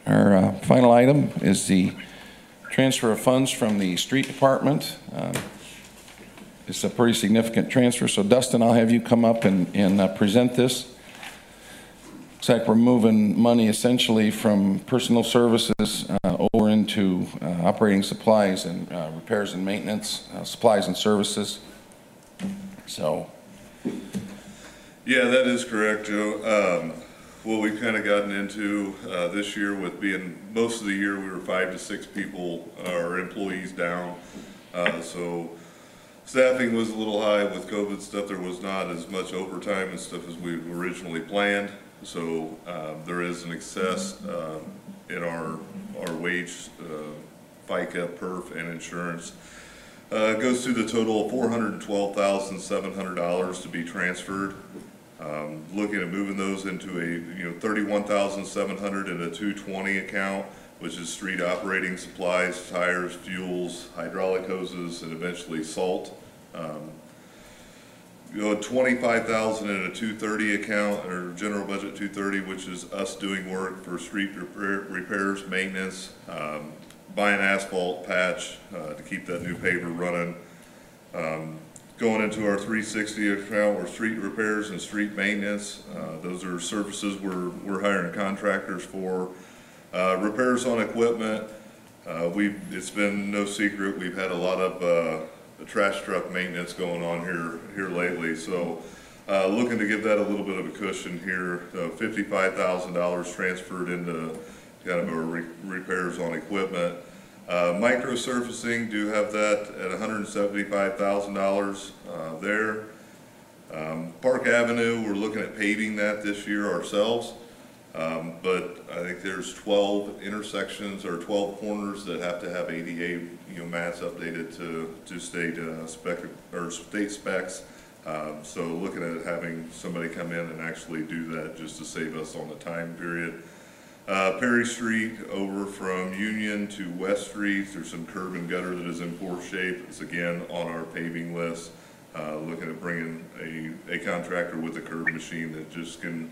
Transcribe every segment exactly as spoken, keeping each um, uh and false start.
Our uh, final item is the transfer of funds from the street department. Uh, It's a pretty significant transfer, so Dustin, I'll have you come up and, and uh, present this. Looks like we're moving money essentially from personal services uh, over into uh, operating supplies and uh, repairs and maintenance, uh, supplies and services. So. Yeah, that is correct, Joe. Um, what we've kind of gotten into uh, this year with being, most of the year we were five to six people, our employees down. Uh, so staffing was a little high with COVID stuff. There was not as much overtime and stuff as we originally planned. So uh, there is an excess uh, in our our wage, uh, FICA, perf, and insurance. Uh, it goes to the total of four hundred twelve thousand seven hundred dollars to be transferred. Um, looking at moving those into a you know thirty-one thousand seven hundred dollars in a two twenty account, which is street operating supplies, tires, fuels, hydraulic hoses, and eventually salt. Um, you know, twenty-five thousand dollars in a two thirty account, or general budget two thirty, which is us doing work for street repair, repairs, maintenance, um, buying asphalt patch uh, to keep that new paver running. Um, going into our three sixty account, or street repairs and street maintenance. Uh, those are services we're, we're hiring contractors for. Uh, repairs on equipment, uh, we've, it's been no secret, we've had a lot of uh, the trash truck maintenance going on here here lately. So uh, looking to give that a little bit of a cushion here. Uh, fifty-five thousand dollars transferred into kind of our re repairs on equipment. Uh, micro surfacing, do have that at one hundred seventy-five thousand dollars uh, there. Um, Park Avenue, we're looking at paving that this year ourselves. Um, but I think there's twelve intersections or twelve corners that have to have A D A, you know, mats updated to to state uh, spec or state specs. Um, so looking at having somebody come in and actually do that just to save us on the time period. Uh, Perry Street over from Union to West Street, there's some curb and gutter that is in poor shape. It's again on our paving list. Uh, looking at bringing a a contractor with a curb machine that just can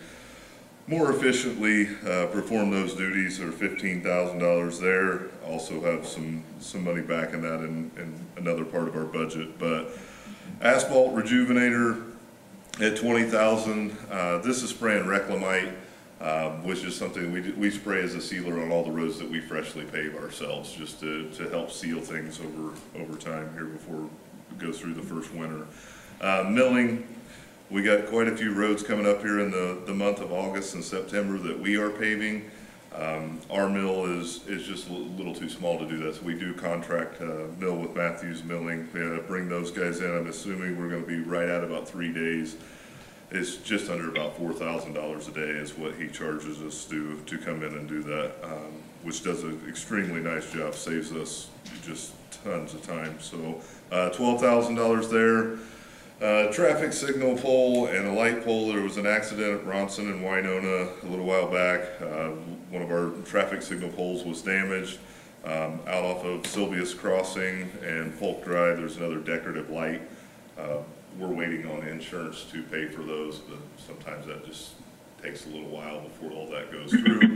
more efficiently uh, perform those duties. Are fifteen thousand dollars there. Also have some some money back in that in, in another part of our budget. But asphalt rejuvenator at twenty thousand dollars. Uh, this is spraying Reclamite, um, which is something we, do, we spray as a sealer on all the roads that we freshly pave ourselves, just to, to help seal things over, over time here before it goes through the first winter. Uh, milling. We got quite a few roads coming up here in the, the month of August and September that we are paving. Um, our mill is, is just a little too small to do that, so we do contract uh, mill with Matthews Milling. Uh, bring those guys in. I'm assuming we're going to be right at about three days. It's just under about four thousand dollars a day is what he charges us to, to come in and do that, um, which does an extremely nice job, saves us just tons of time. So uh, twelve thousand dollars there. Uh, traffic signal pole and a light pole. There was an accident at Bronson and Winona a little while back. Uh, one of our traffic signal poles was damaged. Um, out off of Sylvia's Crossing and Polk Drive, there's another decorative light. Uh, we're waiting on insurance to pay for those, but sometimes that just takes a little while before all that goes through.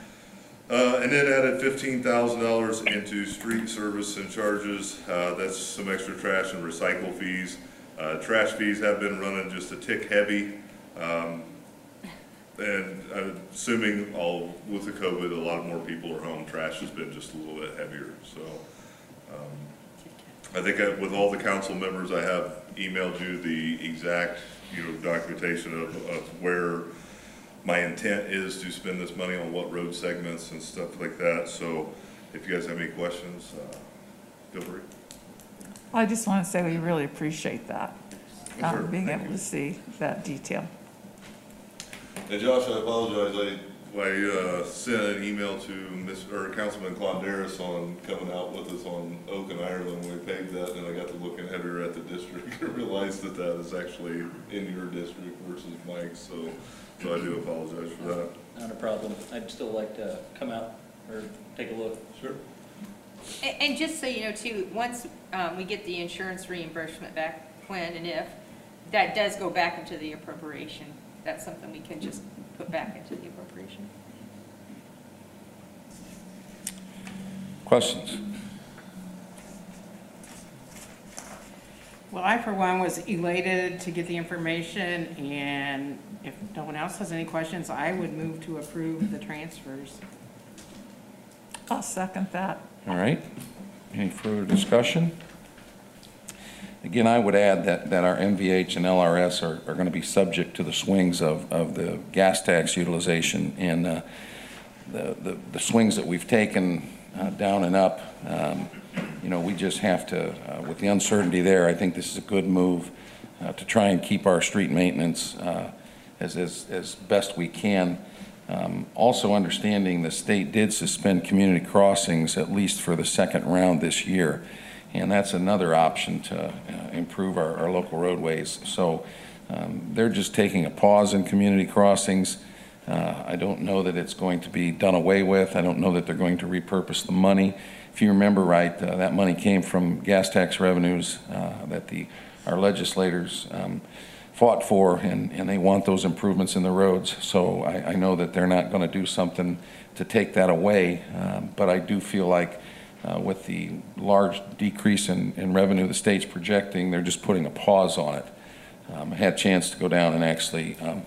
Uh, and then added fifteen thousand dollars into street service and charges. Uh, that's some extra trash and recycle fees. Uh, trash fees have been running just a tick heavy, um, and I'm assuming all with the COVID, a lot more people are home. Trash has been just a little bit heavier. So um, I think I, with all the council members, I have emailed you the exact, you know, documentation of, of where my intent is to spend this money on what road segments and stuff like that. So if you guys have any questions, uh, feel free. I just want to say we really appreciate that, um, Sure. being Thank able you. to see that detail. And Josh, I apologize. I, I uh, sent an email to Miss or Councilman Klondaris on coming out with us on Oak and Ireland when we paved that, and I got to looking heavier at the district and realized that that is actually in your district versus Mike's. So, so I do apologize for that. Not a problem. I'd still like to come out or take a look. Sure. And, and just so you know too, once um, we get the insurance reimbursement back, when and if, that does go back into the appropriation. That's something we can just put back into the appropriation. Questions? Well, I, for one, was elated to get the information, and if no one else has any questions, I would move to approve the transfers. I'll second that. All right. Any further discussion? Again, I would add that, that our M V H and L R S are, are going to be subject to the swings of, of the gas tax utilization and uh, the, the, the swings that we've taken uh, down and up. Um, you know, we just have to, uh, with the uncertainty there, I think this is a good move uh, to try and keep our street maintenance uh, as, as, as best we can. Um, also understanding the state did suspend community crossings at least for the second round this year. And that's another option to uh, improve our, our local roadways. So um, they're just taking a pause in community crossings. Uh, I don't know that it's going to be done away with. I don't know that they're going to repurpose the money. If you remember right, uh, that money came from gas tax revenues uh, that the our legislators um, fought for, and, and they want those improvements in the roads. So I, I know that they're not going to do something to take that away, um, but I do feel like Uh, with the large decrease in, in revenue the state's projecting, they're just putting a pause on it. Um, I had a chance to go down and actually um,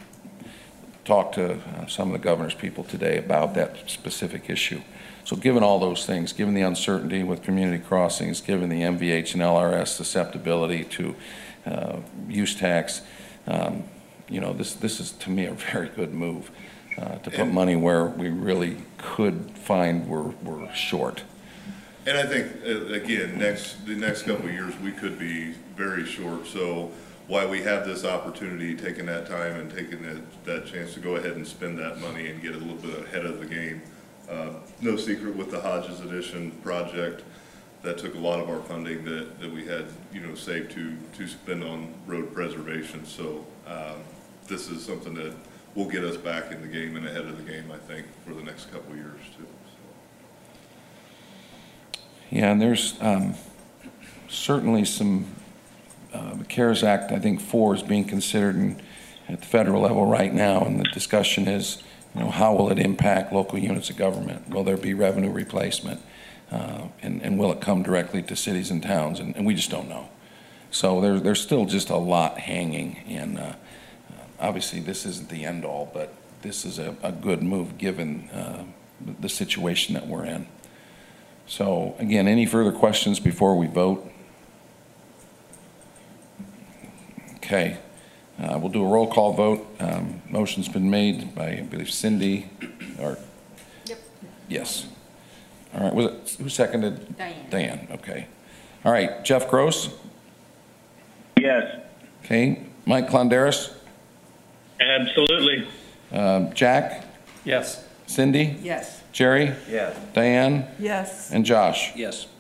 talk to uh, some of the governor's people today about that specific issue. So given all those things, given the uncertainty with community crossings, given the M V H and L R S susceptibility to uh, use tax, um, you know, this, this is to me a very good move uh, to put money where we really could find we're, we're short. And I think, uh, again, next, the next couple of years, we could be very short. So while we have this opportunity, taking that time and taking that, that chance to go ahead and spend that money and get a little bit ahead of the game. Uh, no secret with the Hodges Addition project, that took a lot of our funding that, that we had, you know, saved to, to spend on road preservation. So um, this is something that will get us back in the game and ahead of the game, I think, for the next couple of years, too. Yeah, and there's um, certainly some, uh, the CARES Act, I think four is being considered in, at the federal level right now, and the discussion is, you know, how will it impact local units of government? Will there be revenue replacement? Uh, and, and will it come directly to cities and towns? And, and we just don't know. So there, there's still just a lot hanging, and uh, obviously this isn't the end all, but this is a, a good move given uh, the situation that we're in. So again, any further questions before we vote? Okay, uh, we'll do a roll call vote. Um, motion's been made by, I believe, Cindy, or? Yep. Yes. All right, was it, who seconded? Diane. Diane, okay. All right, Jeff Gross? Yes. Okay, Mike Clondaris? Absolutely. Uh, Jack? Yes. Cindy? Yes. Jerry? Yes. Diane? Yes. And Josh? Yes.